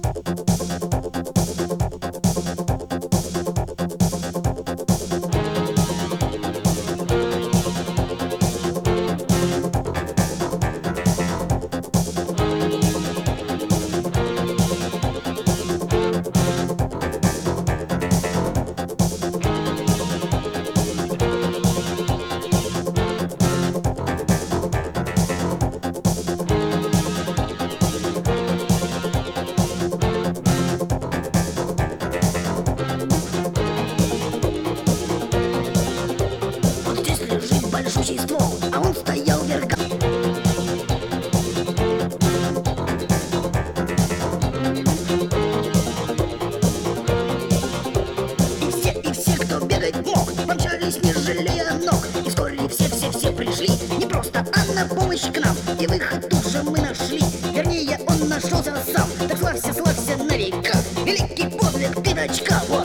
Большущий ствол, а он стоял вверх. И все, кто бегать мог, помчались, не жалея ног. И вскоре все пришли, не просто, а на помощь к нам. И выход тут же мы нашли, вернее, он нашелся сам. Так славься на века, великий подвиг пятачка. Вот.